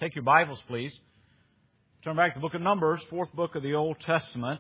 Take your Bibles, please. Turn back to the book of Numbers, fourth book of the Old Testament.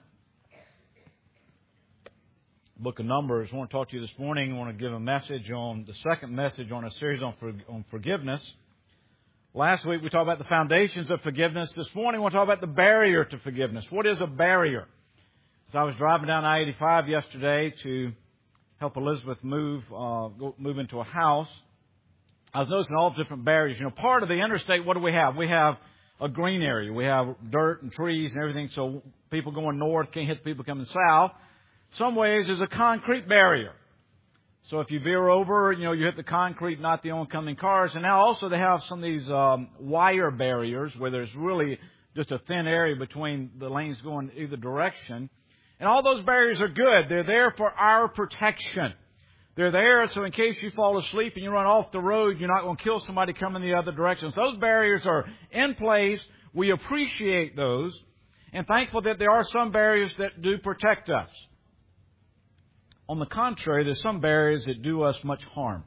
Book of Numbers. I want to talk to you this morning. I want to give a message on the second message on a series on forgiveness. Last week we talked about the foundations of forgiveness. This morning we want to talk about the barrier to forgiveness. What is a barrier? As I was driving down I-85 yesterday to help Elizabeth move into a house, I was noticing all the different barriers. You know, part of the interstate, what do we have? We have a green area. We have dirt and trees and everything, so people going north can't hit the people coming south. Some ways there's a concrete barrier. So if you veer over, you hit the concrete, not the oncoming cars. And now also they have some of these wire barriers where there's really just a thin area between the lanes going either direction. And all those barriers are good. They're there for our protection. They're there so in case you fall asleep and you run off the road, you're not going to kill somebody coming the other direction. So those barriers are in place. We appreciate those. And thankful that there are some barriers that do protect us. On the contrary, there's some barriers that do us much harm.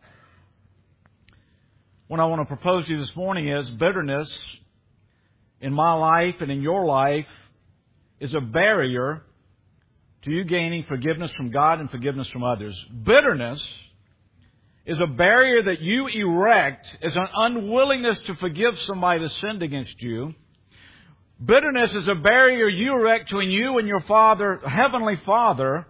What I want to propose to you this morning is bitterness in my life and in your life is a barrier to you gaining forgiveness from God and forgiveness from others. Bitterness is a barrier that you erect as an unwillingness to forgive somebody that sinned against you. Bitterness is a barrier you erect between you and your Father, Heavenly Father,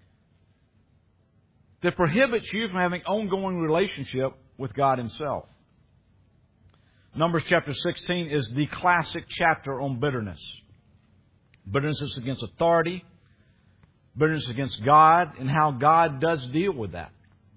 that prohibits you from having ongoing relationship with God Himself. Numbers chapter 16 is the classic chapter on bitterness. Bitterness is against authority. Bitterness against God and how God does deal with that.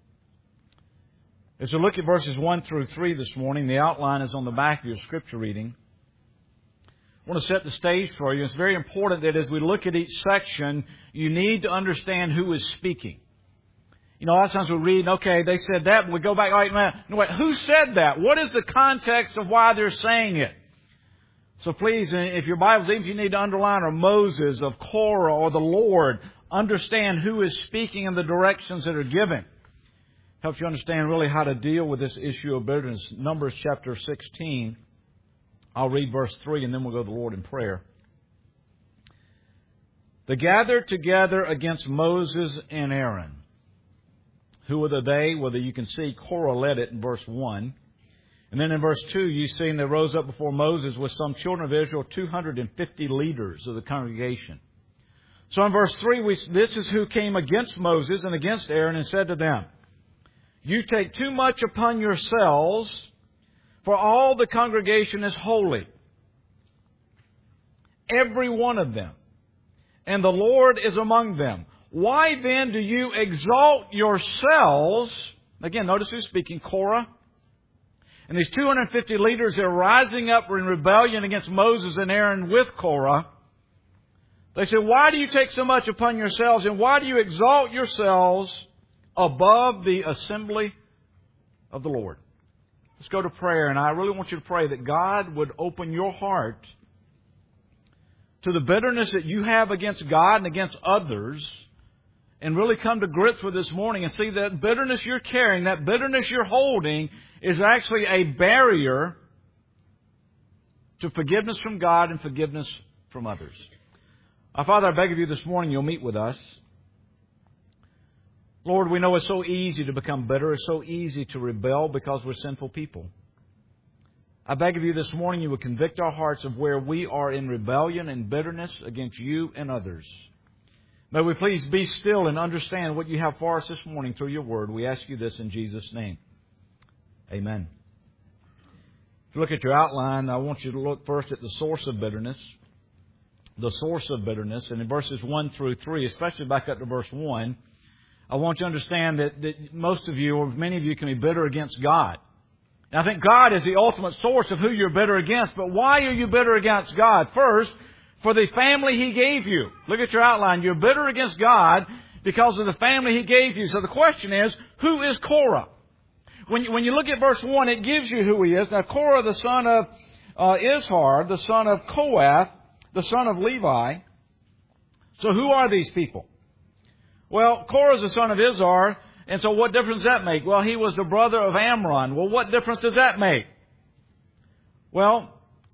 As we look at verses 1 through 3 this morning, the outline is on the back of your scripture reading. I want to set the stage for you. It's very important that as we look at each section, you need to understand who is speaking. A lot of times we read, okay, they said that, but we go back, all right, no, wait, who said that? What is the context of why they're saying it? So please, if your Bible says you need to underline or Moses, of Korah, or the Lord, understand who is speaking and the directions that are given. Helps you understand really how to deal with this issue of bitterness. Numbers chapter 16. I'll read verse 3 and then we'll go to the Lord in prayer. They gathered together against Moses and Aaron. Who were they? Well, you can see Korah led it in verse 1. And then in verse 2, you see, and they rose up before Moses with some children of Israel, 250 leaders of the congregation. So in verse 3, this is who came against Moses and against Aaron and said to them, "You take too much upon yourselves, for all the congregation is holy, every one of them, and the Lord is among them. Why then do you exalt yourselves?" Again, notice who's speaking, Korah. And these 250 leaders are rising up in rebellion against Moses and Aaron with Korah. They said, "Why do you take so much upon yourselves, and why do you exalt yourselves above the assembly of the Lord?" Let's go to prayer, and I really want you to pray that God would open your heart to the bitterness that you have against God and against others, and really come to grips with this morning and see that bitterness you're carrying, that bitterness you're holding, is actually a barrier to forgiveness from God and forgiveness from others. Our Father, I beg of you this morning you'll meet with us. Lord, we know it's so easy to become bitter. It's so easy to rebel because we're sinful people. I beg of you this morning you would convict our hearts of where we are in rebellion and bitterness against you and others. May we please be still and understand what you have for us this morning through your word. We ask you this in Jesus' name. Amen. If you look at your outline, I want you to look first at the source of bitterness. The source of bitterness. And in verses 1 through 3, especially back up to verse 1, I want you to understand that most of you, or many of you, can be bitter against God. And I think God is the ultimate source of who you're bitter against. But why are you bitter against God? First, for the family He gave you. Look at your outline. You're bitter against God because of the family He gave you. So the question is, who is Korah? When you look at verse 1, it gives you who he is. Now, Korah, the son of Izhar, the son of Kohath, the son of Levi. So who are these people? Well, Korah is the son of Izhar, and so what difference does that make? Well, he was the brother of Amram. Well, what difference does that make? Well,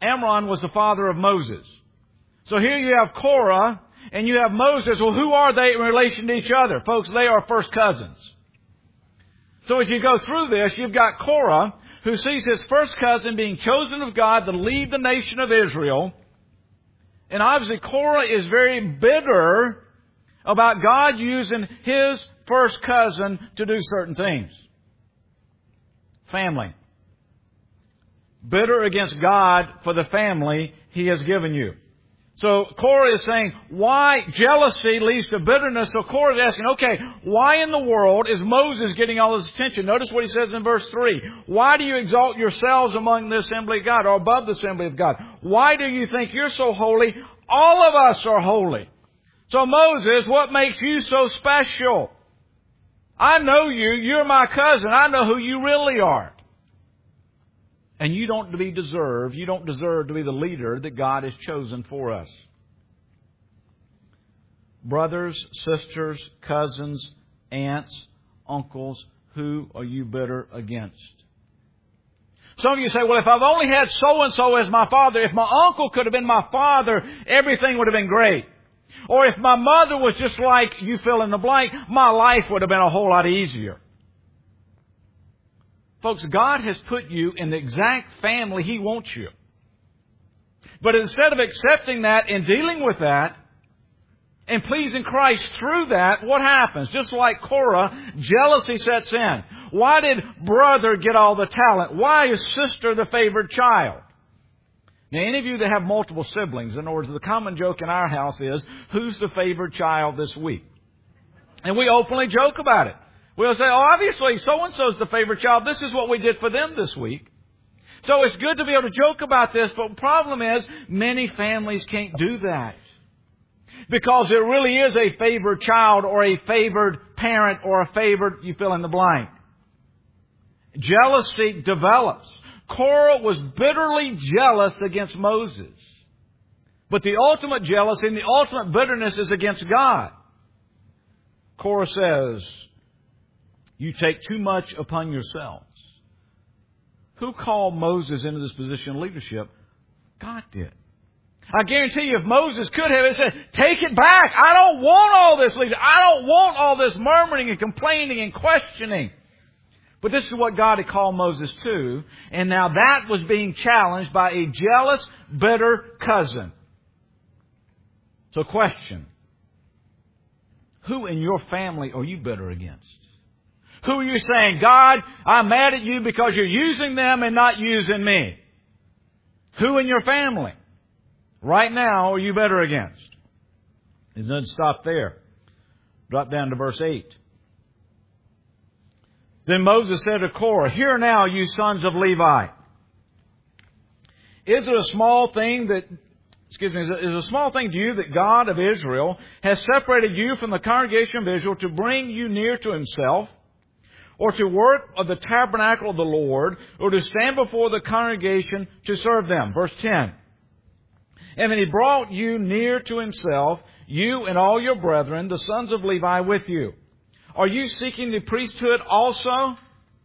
Amram was the father of Moses. So here you have Korah and you have Moses. Well, who are they in relation to each other? Folks, they are first cousins. So as you go through this, you've got Korah, who sees his first cousin being chosen of God to lead the nation of Israel. And obviously Korah is very bitter about God using his first cousin to do certain things. Family. Bitter against God for the family He has given you. So Korah is saying, why jealousy leads to bitterness? So Korah is asking, okay, why in the world is Moses getting all this attention? Notice what he says in verse 3. Why do you exalt yourselves among the assembly of God, or above the assembly of God? Why do you think you're so holy? All of us are holy. So Moses, what makes you so special? I know you. You're my cousin. I know who you really are. And you don't deserve to be the leader that God has chosen for us. Brothers, sisters, cousins, aunts, uncles, who are you bitter against? Some of you say, well, if I've only had so-and-so as my father, if my uncle could have been my father, everything would have been great. Or if my mother was just like you fill in the blank, my life would have been a whole lot easier. Folks, God has put you in the exact family He wants you. But instead of accepting that and dealing with that and pleasing Christ through that, what happens? Just like Korah, jealousy sets in. Why did brother get all the talent? Why is sister the favored child? Now, any of you that have multiple siblings, in other words, the common joke in our house is, who's the favored child this week? And we openly joke about it. We'll say, oh, obviously, so-and-so is the favorite child. This is what we did for them this week. So it's good to be able to joke about this, but the problem is many families can't do that. Because it really is a favored child or a favored parent or a favored, you fill in the blank. Jealousy develops. Korah was bitterly jealous against Moses. But the ultimate jealousy and the ultimate bitterness is against God. Korah says, you take too much upon yourselves. Who called Moses into this position of leadership? God did. I guarantee you, if Moses could have said, take it back. I don't want all this leadership. I don't want all this murmuring and complaining and questioning. But this is what God had called Moses to. And now that was being challenged by a jealous, bitter cousin. So question. Who in your family are you bitter against? Who are you saying, God, I'm mad at you because you're using them and not using me? Who in your family right now are you bitter against? It doesn't stop there. Drop down to verse 8. Then Moses said to Korah, hear now, you sons of Levi. Is it a small thing to you that God of Israel has separated you from the congregation of Israel to bring you near to Himself, or to work of the tabernacle of the Lord, or to stand before the congregation to serve them? Verse 10. And then He brought you near to Himself, you and all your brethren, the sons of Levi, with you. Are you seeking the priesthood also?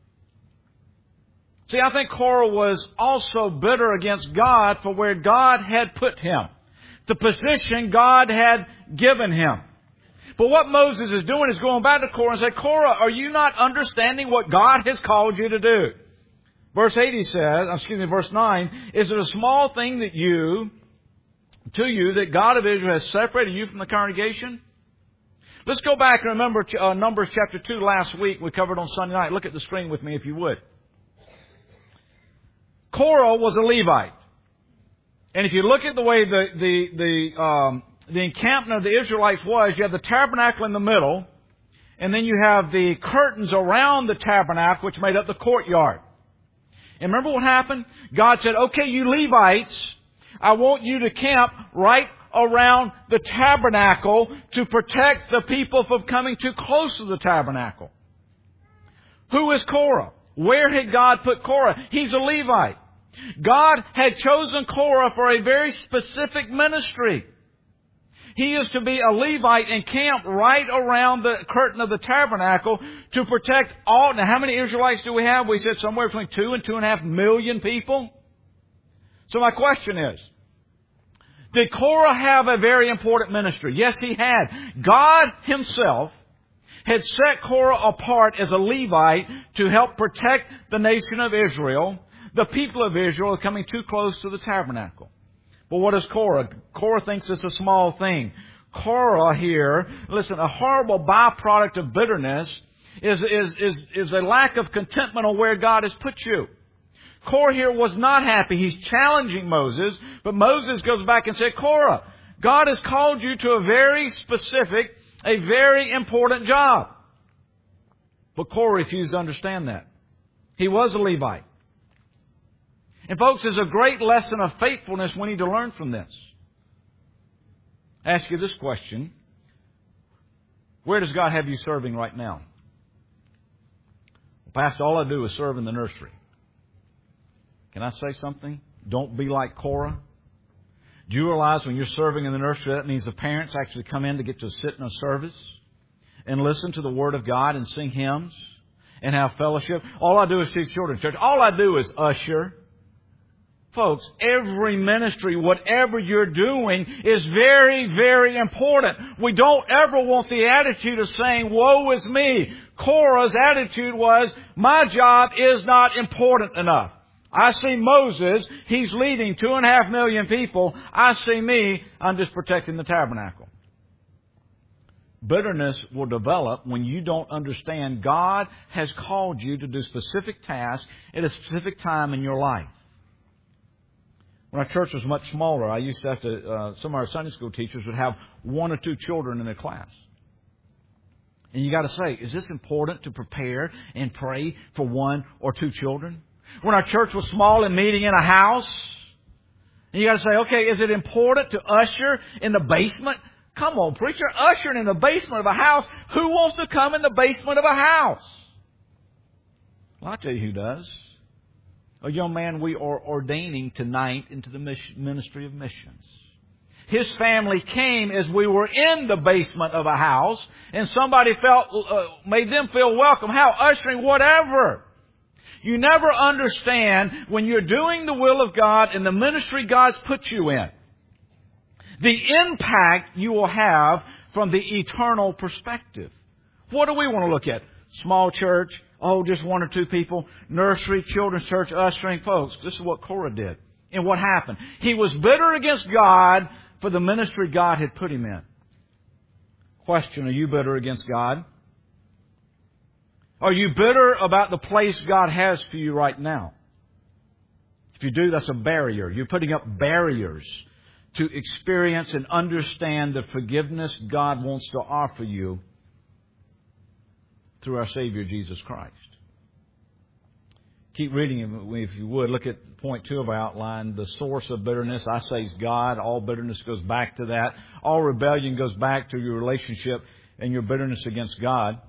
See, I think Korah was also bitter against God for where God had put him, the position God had given him. But what Moses is doing is going back to Korah and saying, Korah, are you not understanding what God has called you to do? Verse 9, is it a small thing that that God of Israel has separated you from the congregation? Let's go back and remember Numbers chapter 2 last week. We covered on Sunday night. Look at the screen with me if you would. Korah was a Levite. And if you look at the way the encampment of the Israelites was, you have the tabernacle in the middle, and then you have the curtains around the tabernacle, which made up the courtyard. And remember what happened? God said, okay, you Levites, I want you to camp right around the tabernacle to protect the people from coming too close to the tabernacle. Who is Korah? Where had God put Korah? He's a Levite. God had chosen Korah for a very specific ministry. He is to be a Levite and camp right around the curtain of the tabernacle to protect all. Now, how many Israelites do we have? We said somewhere between 2 and 2.5 million people. So my question is, did Korah have a very important ministry? Yes, he had. God Himself had set Korah apart as a Levite to help protect the nation of Israel. The people of Israel are coming too close to the tabernacle. But what is Korah? Korah thinks it's a small thing. Korah here, listen, a horrible byproduct of bitterness is a lack of contentment on where God has put you. Korah here was not happy. He's challenging Moses, but Moses goes back and said, Korah, God has called you to a very specific, a very important job. But Korah refused to understand that. He was a Levite. And folks, there's a great lesson of faithfulness we need to learn from this. I ask you this question. Where does God have you serving right now? Well, Pastor, all I do is serve in the nursery. Can I say something? Don't be like Korah. Do you realize when you're serving in the nursery, that means the parents actually come in to get to sit in a service and listen to the Word of God and sing hymns and have fellowship? All I do is teach children's church. All I do is usher. Folks, every ministry, whatever you're doing, is very, very important. We don't ever want the attitude of saying, woe is me. Korah's attitude was, my job is not important enough. I see Moses, he's leading 2.5 million people. I see me, I'm just protecting the tabernacle. Bitterness will develop when you don't understand God has called you to do specific tasks at a specific time in your life. When our church was much smaller, I used to have to, some of our Sunday school teachers would have 1 or 2 children in their class. And you got to say, is this important to prepare and pray for 1 or 2 children? When our church was small and meeting in a house, and you got to say, okay, is it important to usher in the basement? Come on, preacher, ushering in the basement of a house. Who wants to come in the basement of a house? Well, I'll tell you who does. A young man we are ordaining tonight into the ministry of missions. His family came as we were in the basement of a house, and somebody made them feel welcome. How? Ushering, whatever. You never understand when you're doing the will of God in the ministry God's put you in, the impact you will have from the eternal perspective. What do we want to look at? Small church, just 1 or 2 people, nursery, children's church, ushering. Folks, this is what Korah did. And what happened? He was bitter against God for the ministry God had put him in. Question, are you bitter against God? Are you bitter about the place God has for you right now? If you do, that's a barrier. You're putting up barriers to experience and understand the forgiveness God wants to offer you through our Savior, Jesus Christ. Keep reading, if you would. Look at point 2 of our outline. The source of bitterness, I say, is God. All bitterness goes back to that. All rebellion goes back to your relationship and your bitterness against God.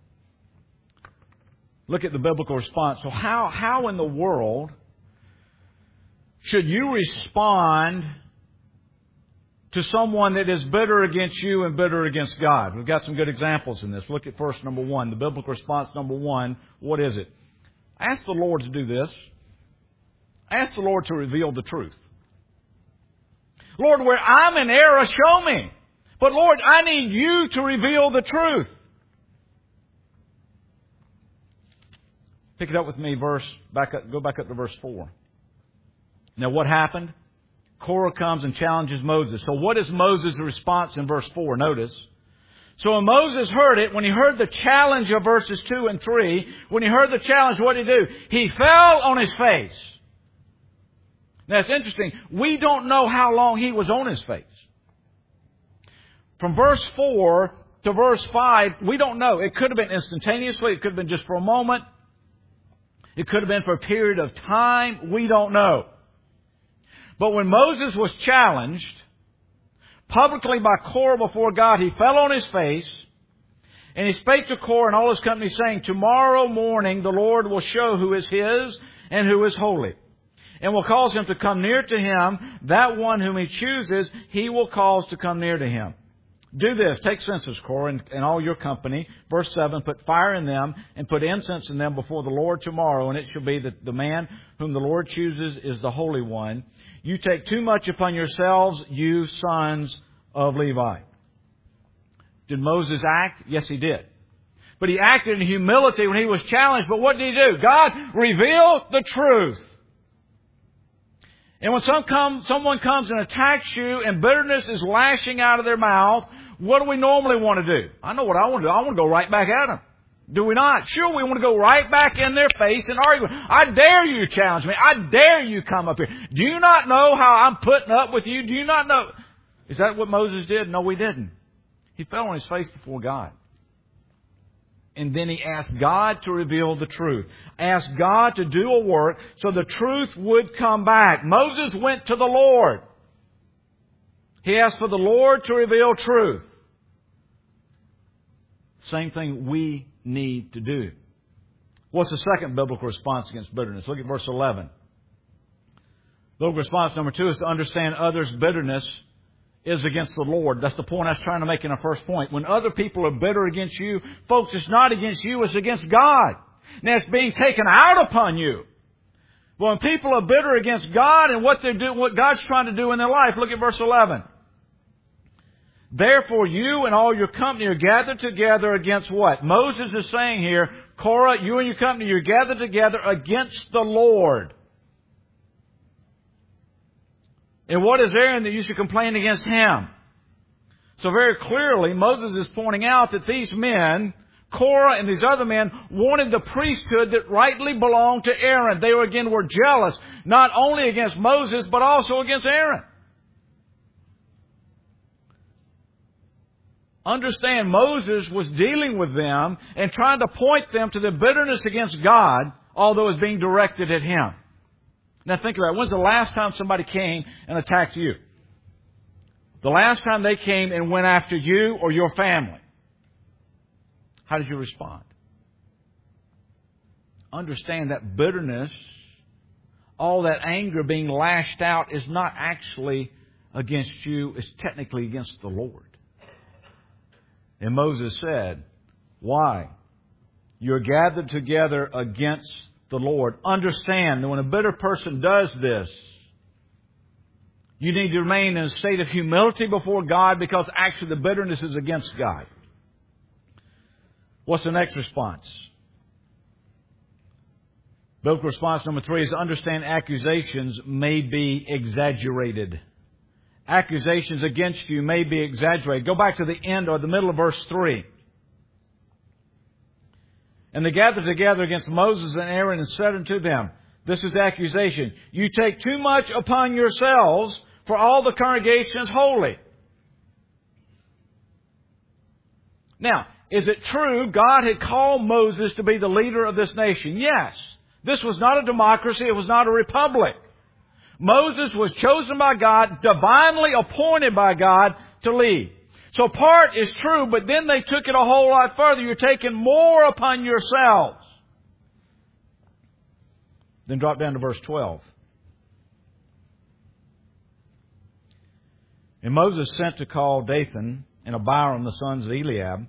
Look at the biblical response. So how in the world should you respond to someone that is bitter against you and bitter against God? We've got some good examples in this. Look at verse number 1. The biblical response number 1. What is it? Ask the Lord to do this. Ask the Lord to reveal the truth. Lord, where I'm in error, show me. But Lord, I need you to reveal the truth. Pick it up with me, go back up to verse 4. Now what happened? Korah comes and challenges Moses. So what is Moses' response in verse 4? Notice. So when Moses heard it, when he heard the challenge of verses 2 and 3, when he heard the challenge, what did he do? He fell on his face. Now it's interesting. We don't know how long he was on his face. From verse 4 to verse 5, we don't know. It could have been instantaneously. It could have been just for a moment. It could have been for a period of time. We don't know. But when Moses was challenged publicly by Korah before God, he fell on his face, and he spake to Korah and all his company, saying, tomorrow morning the Lord will show who is his and who is holy, and will cause him to come near to him. That one whom he chooses, he will cause to come near to him. Do this. Take censers, Korah, and all your company. Verse 7, put fire in them and put incense in them before the Lord tomorrow. And it shall be that the man whom the Lord chooses is the Holy One. You take too much upon yourselves, you sons of Levi. Did Moses act? Yes, he did. But he acted in humility when he was challenged. But what did he do? God revealed the truth. And when someone comes and attacks you and bitterness is lashing out of their mouth, what do we normally want to do? I know what I want to do. I want to go right back at them. Do we not? Sure, we want to go right back in their face and argue. I dare you challenge me. I dare you come up here. Do you not know how I'm putting up with you? Do you not know? Is that what Moses did? No, he didn't. He fell on his face before God. And then he asked God to reveal the truth. Asked God to do a work so the truth would come back. Moses went to the Lord. He asked for the Lord to reveal truth. Same thing we need to do. What's the second biblical response against bitterness? Look at verse 11. Biblical response number 2 is to understand others' bitterness is against the Lord. That's the point I was trying to make in our first point. When other people are bitter against you, folks, it's not against you, it's against God. Now it's being taken out upon you. When people are bitter against God and what they're doing, what God's trying to do in their life, look at verse 11. Therefore you and all your company are gathered together against what? Moses is saying here, Korah, you and your company, you're gathered together against the Lord. And what is Aaron that you should complain against him? So very clearly, Moses is pointing out that these men, Korah and these other men, wanted the priesthood that rightly belonged to Aaron. They were jealous, not only against Moses, but also against Aaron. Understand, Moses was dealing with them and trying to point them to the bitterness against God, although it was being directed at him. Now think about it. When's the last time somebody came and attacked you? The last time they came and went after you or your family. How did you respond? Understand that bitterness, all that anger being lashed out is not actually against you. It's technically against the Lord. And Moses said, why? You're gathered together against the Lord. Understand that when a bitter person does this, you need to remain in a state of humility before God because actually the bitterness is against God. What's the next response? Biblical response number 3 is to understand accusations may be exaggerated. Accusations against you may be exaggerated. Go back to the end or the middle of verse 3. And they gathered together against Moses and Aaron and said unto them, this is the accusation, you take too much upon yourselves, for all the congregation is holy. Now, is it true God had called Moses to be the leader of this nation? Yes. This was not a democracy. It was not a republic. Moses was chosen by God, divinely appointed by God to lead. So part is true, but then they took it a whole lot further. You're taking more upon yourselves. Then drop down to verse 12. And Moses sent to call Dathan and Abiram, the sons of Eliab,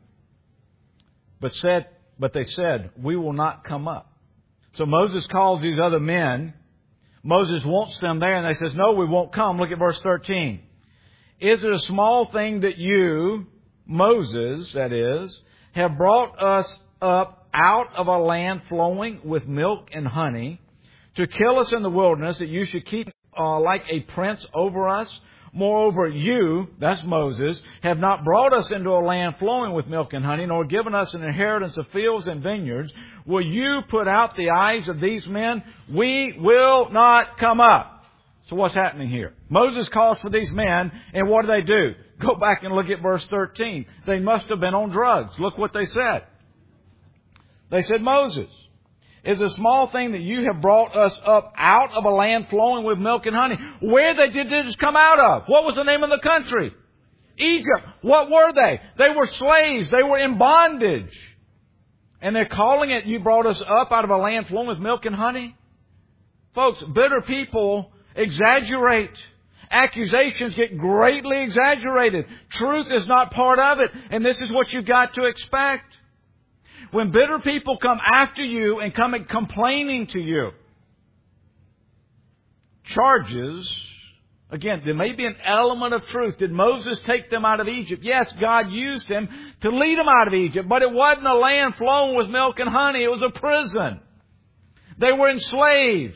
but they said, we will not come up. So Moses calls these other men. Moses wants them there, and they says, no, we won't come. Look at verse 13. Is it a small thing that you, Moses, that is, have brought us up out of a land flowing with milk and honey to kill us in the wilderness, that you should keep like a prince over us? Moreover, you, that's Moses, have not brought us into a land flowing with milk and honey, nor given us an inheritance of fields and vineyards. Will you put out the eyes of these men? We will not come up. So what's happening here? Moses calls for these men, and what do? Go back and look at verse 13. They must have been on drugs. Look what they said. They said, Moses, is a small thing that you have brought us up out of a land flowing with milk and honey. Where did this come out of? What was the name of the country? Egypt. What were they? They were slaves. They were in bondage. And they're calling it, you brought us up out of a land flowing with milk and honey? Folks, bitter people exaggerate. Accusations get greatly exaggerated. Truth is not part of it. And this is what you've got to expect. When bitter people come after you and come complaining to you, charges Again, there may be an element of truth. Did Moses take them out of Egypt? Yes, God used him to lead them out of Egypt. But it wasn't a land flowing with milk and honey. It was a prison. They were enslaved.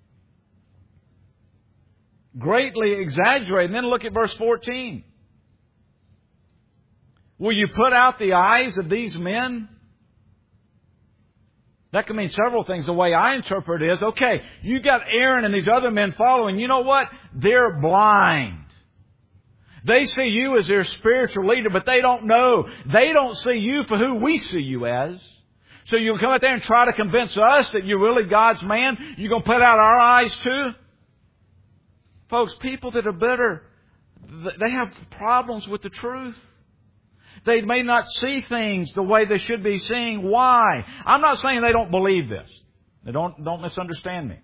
Greatly exaggerated. And then look at verse 14. Will you put out the eyes of these men? That can mean several things. The way I interpret it is, okay, you got Aaron and these other men following. You know what? They're blind. They see you as their spiritual leader, but they don't know. They don't see you for who we see you as. So you'll come out there and try to convince us that you're really God's man? You're going to put out our eyes too? Folks, people that are bitter, they have problems with the truth. They may not see things the way they should be seeing. Why? I'm not saying they don't believe this. Don't misunderstand me.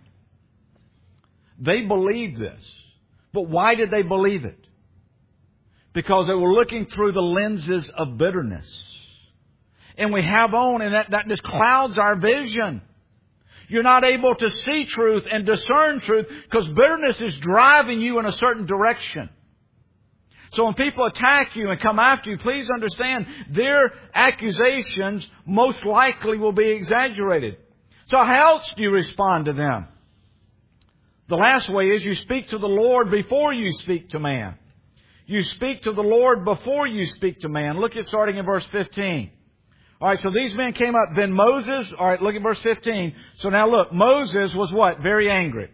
They believe this. But why did they believe it? Because they were looking through the lenses of bitterness. And we have on, and that just clouds our vision. You're not able to see truth and discern truth because bitterness is driving you in a certain direction. So when people attack you and come after you, please understand their accusations most likely will be exaggerated. So how else do you respond to them? The last way is you speak to the Lord before you speak to man. You speak to the Lord before you speak to man. Look at starting in verse 15. All right, so these men came up. Then Moses, all right, look at verse 15. So now look, Moses was what? Very angry.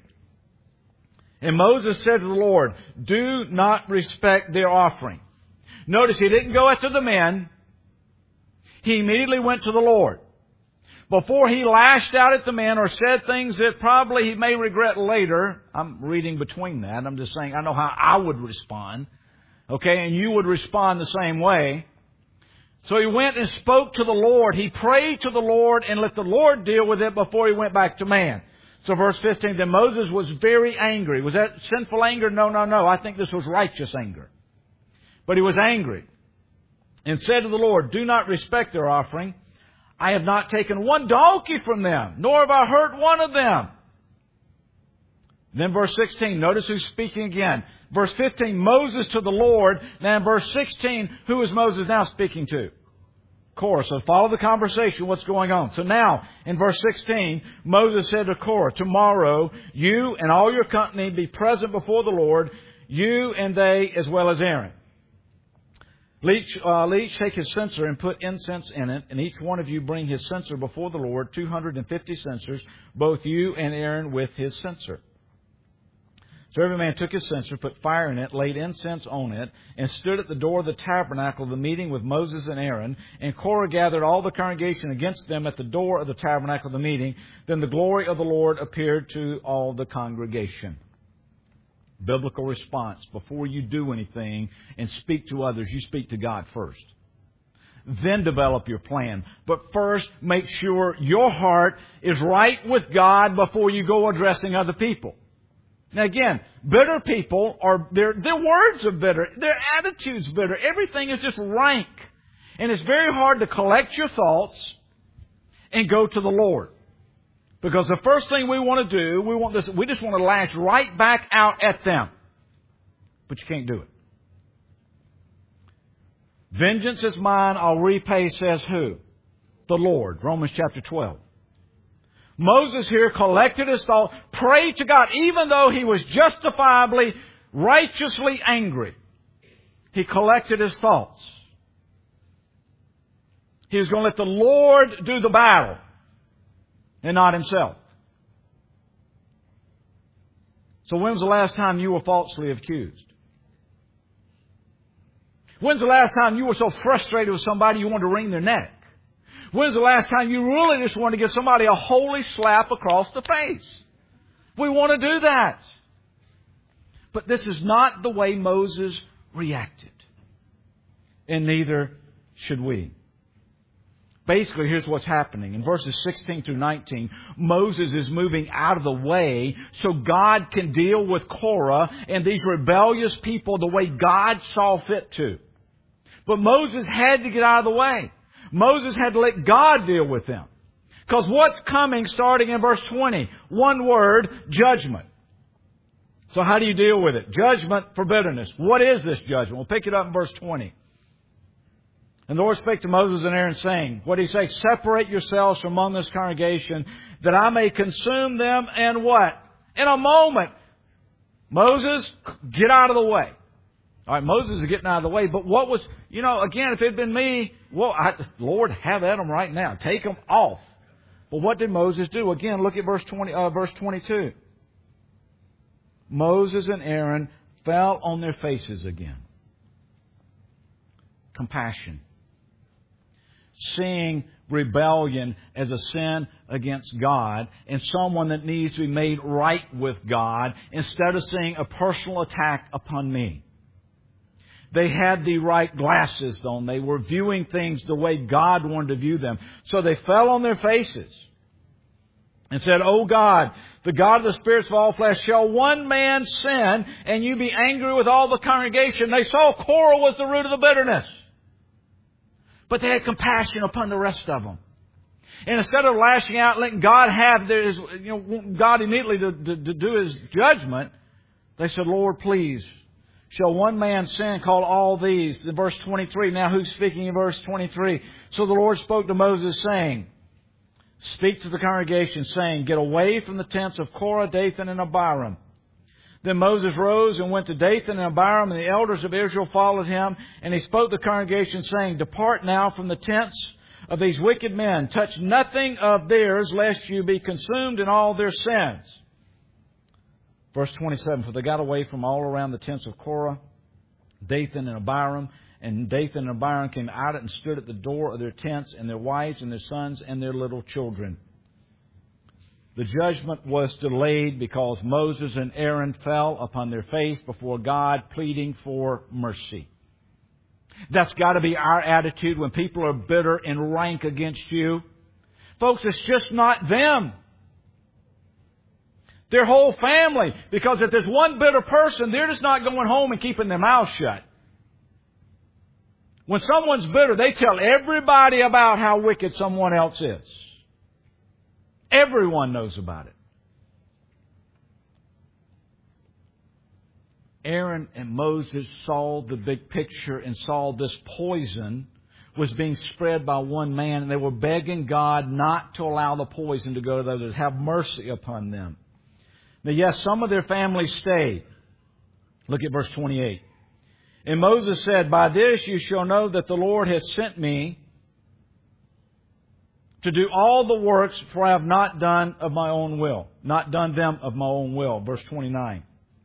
And Moses said to the Lord, do not respect their offering. Notice he didn't go after the men. He immediately went to the Lord. Before he lashed out at the men or said things that probably he may regret later. I'm reading between that. I'm just saying I know how I would respond. Okay, and you would respond the same way. So he went and spoke to the Lord. He prayed to the Lord and let the Lord deal with it before he went back to man. So verse 15, then Moses was very angry. Was that sinful anger? No. I think this was righteous anger. But he was angry and said to the Lord, do not respect their offering. I have not taken one donkey from them, nor have I hurt one of them. Then verse 16, notice who's speaking again. Verse 15, Moses to the Lord. Now in verse 16, who is Moses now speaking to? Korah. So follow the conversation, what's going on. So now, in verse 16, Moses said to Korah, tomorrow you and all your company be present before the Lord, you and they as well as Aaron. Each take his censer and put incense in it, and each one of you bring his censer before the Lord, 250 censers, both you and Aaron with his censer. So every man took his censer, put fire in it, laid incense on it, and stood at the door of the tabernacle of the meeting with Moses and Aaron. And Korah gathered all the congregation against them at the door of the tabernacle of the meeting. Then the glory of the Lord appeared to all the congregation. Biblical response. Before you do anything and speak to others, you speak to God first. Then develop your plan. But first, make sure your heart is right with God before you go addressing other people. Now again, bitter people their words are bitter. Their attitude's bitter. Everything is just rank. And it's very hard to collect your thoughts and go to the Lord. Because the first thing we want to do, we just want to lash right back out at them. But you can't do it. Vengeance is mine, I'll repay, says who? The Lord. Romans chapter 12. Moses here collected his thought, prayed to God, even though he was justifiably, righteously angry. He collected his thoughts. He was going to let the Lord do the battle and not himself. So when's the last time you were falsely accused? When's the last time you were so frustrated with somebody you wanted to wring their neck? When's the last time you really just wanted to give somebody a holy slap across the face? We want to do that. But this is not the way Moses reacted. And neither should we. Basically, here's what's happening. In verses 16 through 19, Moses is moving out of the way so God can deal with Korah and these rebellious people the way God saw fit to. But Moses had to get out of the way. Moses had to let God deal with them. Because what's coming starting in verse 20? One word, judgment. So how do you deal with it? Judgment for bitterness. What is this judgment? We'll pick it up in verse 20. And the Lord spake to Moses and Aaron, saying, what did He say? Separate yourselves from among this congregation, that I may consume them, and what? In a moment. Moses, get out of the way. All right, Moses is getting out of the way, but what was, again, if it had been me, Lord, have at them right now. Take them off. But what did Moses do? Again, look at verse 22. Moses and Aaron fell on their faces again. Compassion. Seeing rebellion as a sin against God and someone that needs to be made right with God instead of seeing a personal attack upon me. They had the right glasses on. They were viewing things the way God wanted to view them. So they fell on their faces and said, O God, the God of the spirits of all flesh, shall one man sin and you be angry with all the congregation? They saw Korah was the root of the bitterness. But they had compassion upon the rest of them. And instead of lashing out, letting God have God immediately to do His judgment, they said, Lord, please, shall one man sin, call all these? In verse 23. Now who's speaking in verse 23? So the Lord spoke to Moses, saying, speak to the congregation, saying, get away from the tents of Korah, Dathan, and Abiram. Then Moses rose and went to Dathan and Abiram, and the elders of Israel followed him. And he spoke to the congregation, saying, depart now from the tents of these wicked men. Touch nothing of theirs, lest you be consumed in all their sins. Verse 27, for they got away from all around the tents of Korah, Dathan and Abiram. And Dathan and Abiram came out and stood at the door of their tents, and their wives and their sons and their little children. The judgment was delayed because Moses and Aaron fell upon their face before God, pleading for mercy. That's got to be our attitude when people are bitter and rank against you. Folks, it's just not them. Their whole family. Because if there's one bitter person, they're just not going home and keeping their mouth shut. When someone's bitter, they tell everybody about how wicked someone else is. Everyone knows about it. Aaron and Moses saw the big picture and saw this poison was being spread by one man, and they were begging God not to allow the poison to go to others. Have mercy upon them. Now, yes, some of their family stayed. Look at verse 28. And Moses said, by this you shall know that the Lord has sent me to do all the works, for I have not done of my own will. Not done them of my own will. Verse 29.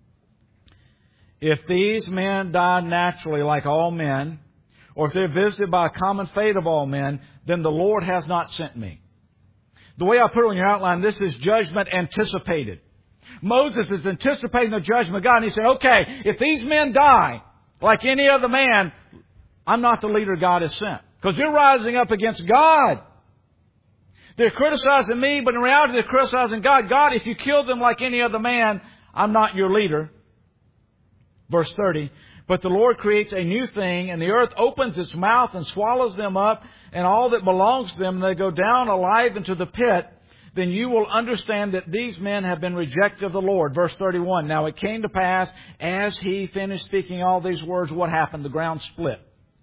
If these men die naturally like all men, or if they're visited by a common fate of all men, then the Lord has not sent me. The way I put it on your outline, this is judgment anticipated. Moses is anticipating the judgment of God, and he said, okay, if these men die like any other man, I'm not the leader God has sent. Because they're rising up against God. They're criticizing me, but in reality they're criticizing God. God, if you kill them like any other man, I'm not your leader. Verse 30. But the Lord creates a new thing, and the earth opens its mouth and swallows them up, and all that belongs to them, they go down alive into the pit. Then you will understand that these men have been rejected of the Lord. Verse 31. Now it came to pass, as he finished speaking all these words, what happened? The ground split.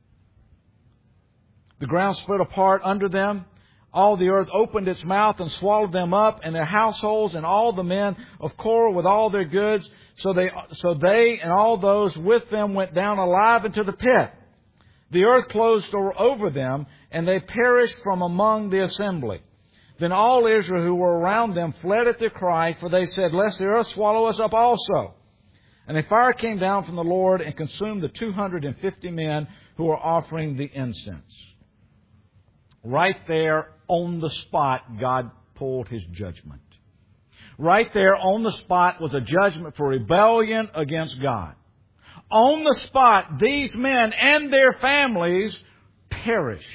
The ground split apart under them. All the earth opened its mouth and swallowed them up, and their households, and all the men of Korah with all their goods. So they and all those with them went down alive into the pit. The earth closed over them, and they perished from among the assembly. Then all Israel who were around them fled at their cry, for they said, lest the earth swallow us up also. And a fire came down from the Lord and consumed the 250 men who were offering the incense. Right there on the spot, God pulled His judgment. Right there on the spot was a judgment for rebellion against God. On the spot, these men and their families perished.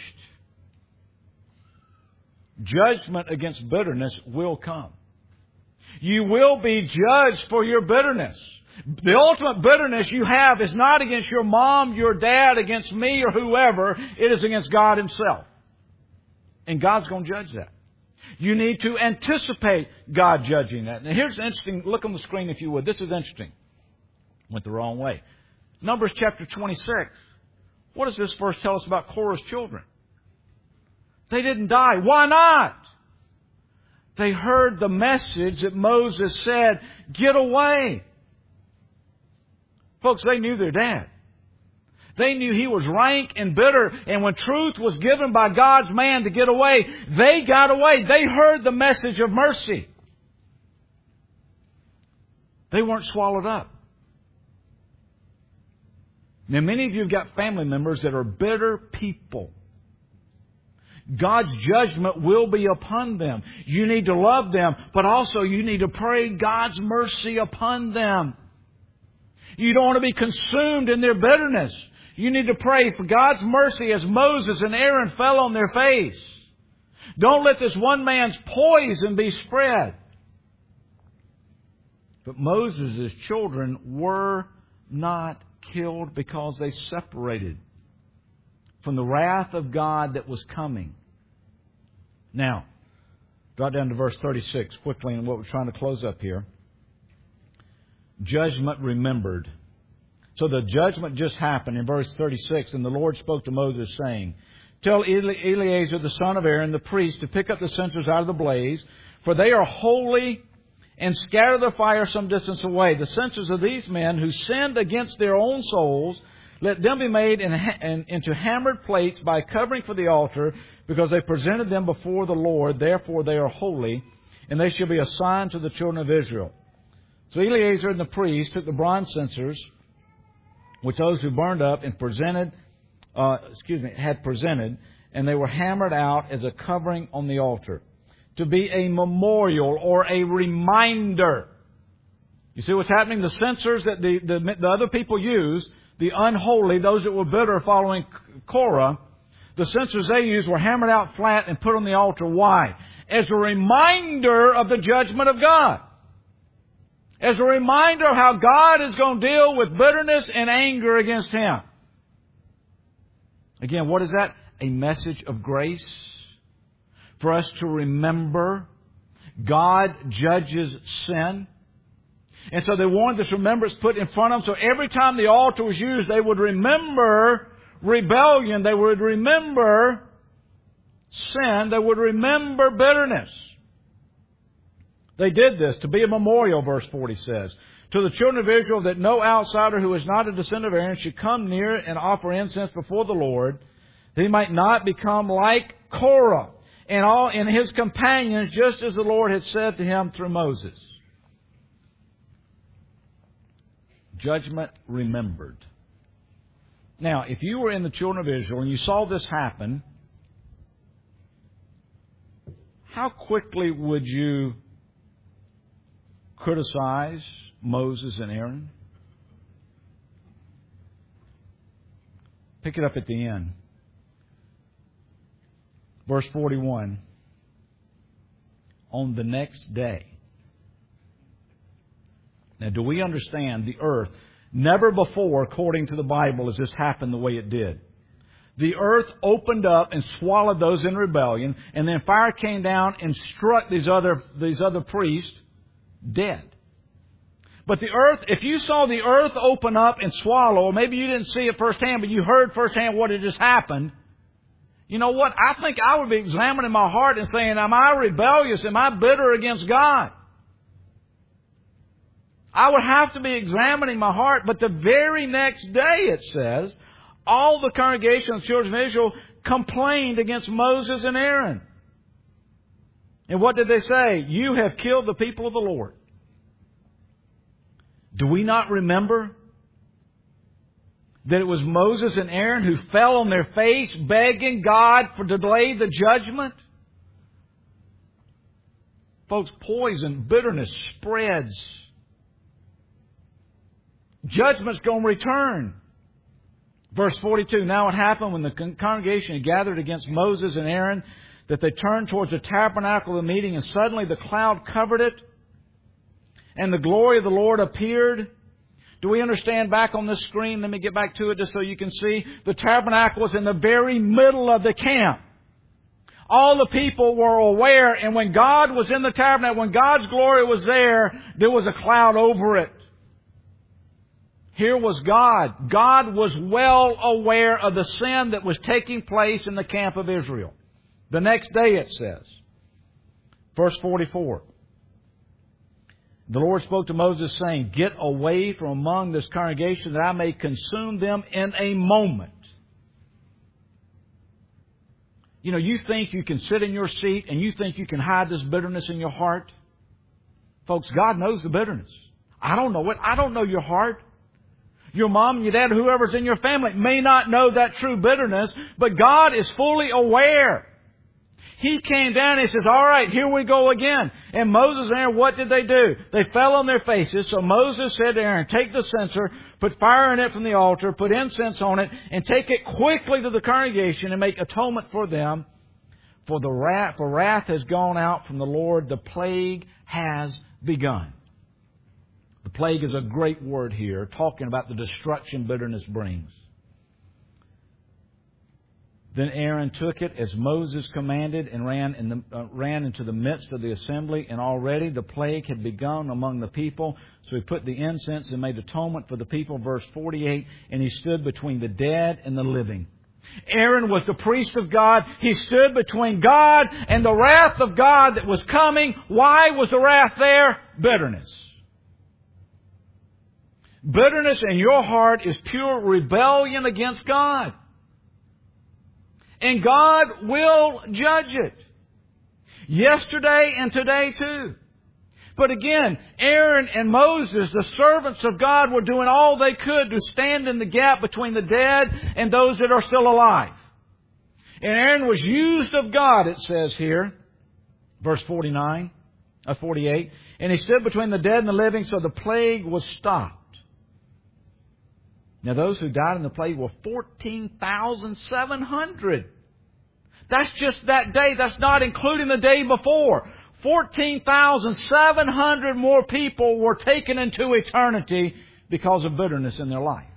Judgment against bitterness will come. You will be judged for your bitterness. The ultimate bitterness you have is not against your mom, your dad, against me, or whoever. It is against God Himself. And God's going to judge that. You need to anticipate God judging that. Now here's interesting. Look on the screen if you would. This is interesting. Went the wrong way. Numbers chapter 26. What does this verse tell us about Korah's children? They didn't die. Why not? They heard the message that Moses said, get away. Folks, they knew their dad. They knew he was rank and bitter. And when truth was given by God's man to get away, they got away. They heard the message of mercy. They weren't swallowed up. Now, many of you have got family members that are bitter people. God's judgment will be upon them. You need to love them, but also you need to pray God's mercy upon them. You don't want to be consumed in their bitterness. You need to pray for God's mercy as Moses and Aaron fell on their face. Don't let this one man's poison be spread. But Moses' children were not killed because they separated from the wrath of God that was coming. Now, drop down to verse 36 quickly in what we're trying to close up here. Judgment remembered. So the judgment just happened in verse 36. And the Lord spoke to Moses, saying, tell Eleazar the son of Aaron, the priest, to pick up the censers out of the blaze, for they are holy, and scatter the fire some distance away. The censers of these men who sinned against their own souls, let them be made into hammered plates by covering for the altar, because they presented them before the Lord. Therefore they are holy, and they shall be a sign to the children of Israel. So Eleazar and the priest took the bronze censers, which those who burned up and had presented, and they were hammered out as a covering on the altar, to be a memorial or a reminder. You see what's happening? The censers that the other people used, the unholy, those that were bitter following Korah, the censers they used were hammered out flat and put on the altar. Why? As a reminder of the judgment of God. As a reminder of how God is going to deal with bitterness and anger against Him. Again, what is that? A message of grace. For us to remember God judges sin. And so they wanted this remembrance put in front of them. So every time the altar was used, they would remember rebellion. They would remember sin. They would remember bitterness. They did this to be a memorial, verse 40 says, to the children of Israel, that no outsider who is not a descendant of Aaron should come near and offer incense before the Lord, that he might not become like Korah and his companions, just as the Lord had said to him through Moses. Judgment remembered. Now, if you were in the children of Israel and you saw this happen, how quickly would you criticize Moses and Aaron? Pick it up at the end. Verse 41. On the next day. Now, do we understand the earth? Never before, according to the Bible, has this happened the way it did. The earth opened up and swallowed those in rebellion, and then fire came down and struck these other priests dead. But the earth, if you saw the earth open up and swallow, or maybe you didn't see it firsthand, but you heard firsthand what had just happened, you know what? I think I would be examining my heart and saying, am I rebellious? Am I bitter against God? I would have to be examining my heart. But the very next day, it says, all the congregation of the children of Israel complained against Moses and Aaron. And what did they say? You have killed the people of the Lord. Do we not remember that it was Moses and Aaron who fell on their face begging God to delay the judgment? Folks, poison, bitterness spreads. Judgment's going to return. Verse 42, now it happened when the congregation had gathered against Moses and Aaron that they turned towards the tabernacle of the meeting, and suddenly the cloud covered it, and the glory of the Lord appeared. Do we understand back on this screen? Let me get back to it just so you can see. The tabernacle was in the very middle of the camp. All the people were aware, and when God was in the tabernacle, when God's glory was there, there was a cloud over it. Here was God. God was well aware of the sin that was taking place in the camp of Israel. The next day it says, verse 44, the Lord spoke to Moses saying, "Get away from among this congregation that I may consume them in a moment." You know, you think you can sit in your seat and you think you can hide this bitterness in your heart? Folks, God knows the bitterness. I don't know it. I don't know your heart. Your mom and your dad, whoever's in your family, may not know that true bitterness, but God is fully aware. He came down and He says, all right, here we go again. And Moses and Aaron, what did they do? They fell on their faces. So Moses said to Aaron, take the censer, put fire in it from the altar, put incense on it, and take it quickly to the congregation and make atonement for them. For wrath has gone out from the Lord. The plague has begun. The plague is a great word here, talking about the destruction bitterness brings. Then Aaron took it as Moses commanded and ran into the midst of the assembly. And already the plague had begun among the people. So he put the incense and made atonement for the people. Verse 48, and he stood between the dead and the living. Aaron was the priest of God. He stood between God and the wrath of God that was coming. Why was the wrath there? Bitterness. Bitterness in your heart is pure rebellion against God. And God will judge it. Yesterday and today too. But again, Aaron and Moses, the servants of God, were doing all they could to stand in the gap between the dead and those that are still alive. And Aaron was used of God, it says here, verse 48. And he stood between the dead and the living, so the plague was stopped. Now those who died in the plague were 14,700. That's just that day. That's not including the day before. 14,700 more people were taken into eternity because of bitterness in their life.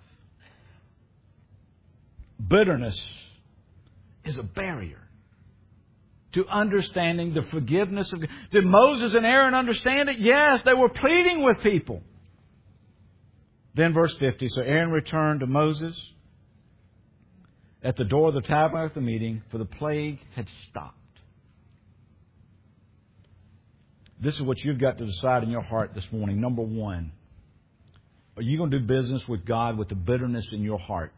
Bitterness is a barrier to understanding the forgiveness of God. Did Moses and Aaron understand it? Yes, they were pleading with people. Then verse 50, so Aaron returned to Moses at the door of the tabernacle of the meeting, for the plague had stopped. This is what you've got to decide in your heart this morning. Number one, are you going to do business with God with the bitterness in your heart?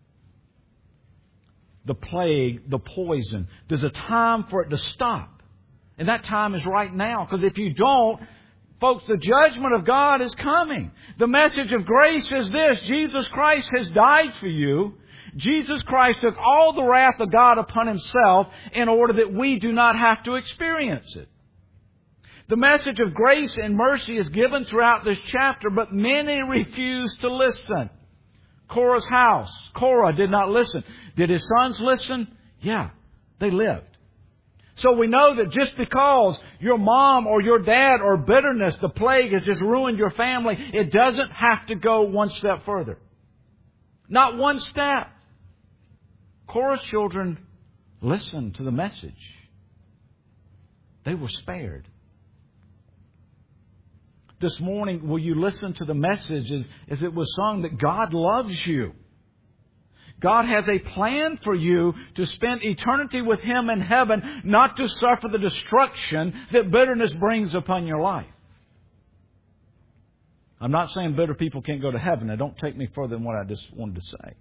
The plague, the poison, there's a time for it to stop. And that time is right now. Because if you don't, folks, the judgment of God is coming. The message of grace is this: Jesus Christ has died for you. Jesus Christ took all the wrath of God upon Himself in order that we do not have to experience it. The message of grace and mercy is given throughout this chapter, but many refuse to listen. Korah's house. Korah did not listen. Did his sons listen? Yeah, they lived. So we know that just because your mom or your dad or bitterness, the plague has just ruined your family, it doesn't have to go one step further. Not one step. Korah's children listened to the message. They were spared. This morning, will you listen to the message as it was sung that God loves you? God has a plan for you to spend eternity with Him in heaven, not to suffer the destruction that bitterness brings upon your life. I'm not saying bitter people can't go to heaven. Now, don't take me further than what I just wanted to say.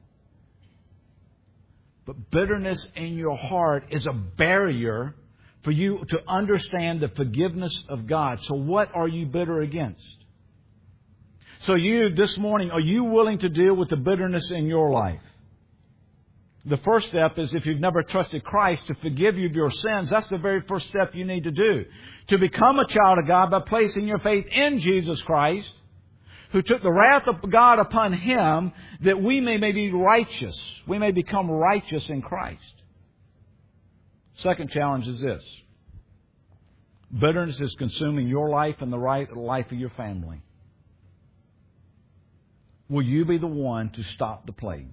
But bitterness in your heart is a barrier for you to understand the forgiveness of God. So what are you bitter against? So you, this morning, are you willing to deal with the bitterness in your life? The first step is, if you've never trusted Christ to forgive you of your sins, that's the very first step you need to do. To become a child of God by placing your faith in Jesus Christ, who took the wrath of God upon Him that we may be righteous. We may become righteous in Christ. Second challenge is this. Bitterness is consuming your life and the life of your family. Will you be the one to stop the plague?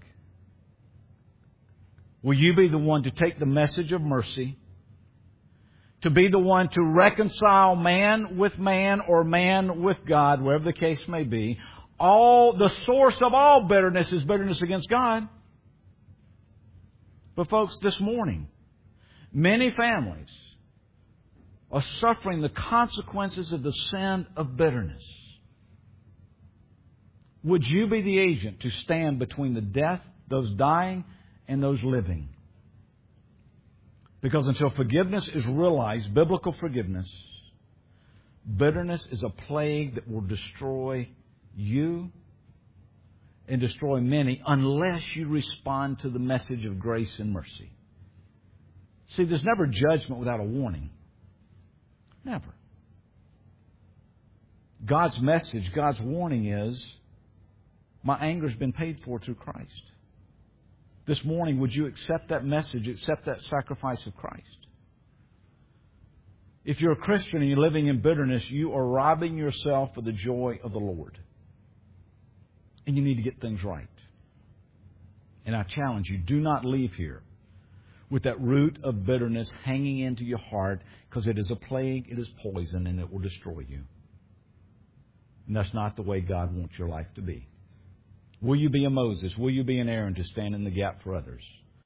Will you be the one to take the message of mercy, to be the one to reconcile man with man or man with God, wherever the case may be, The source of all bitterness is bitterness against God. But folks, this morning, many families are suffering the consequences of the sin of bitterness. Would you be the agent to stand between the death, those dying, and those living? Because until forgiveness is realized, biblical forgiveness, bitterness is a plague that will destroy you and destroy many unless you respond to the message of grace and mercy. See, there's never judgment without a warning. Never. God's message, God's warning is, my anger has been paid for through Christ. This morning, would you accept that message, accept that sacrifice of Christ? If you're a Christian and you're living in bitterness, you are robbing yourself of the joy of the Lord. And you need to get things right. And I challenge you, do not leave here with that root of bitterness hanging into your heart, because it is a plague, it is poison, and it will destroy you. And that's not the way God wants your life to be. Will you be a Moses? Will you be an Aaron to stand in the gap for others?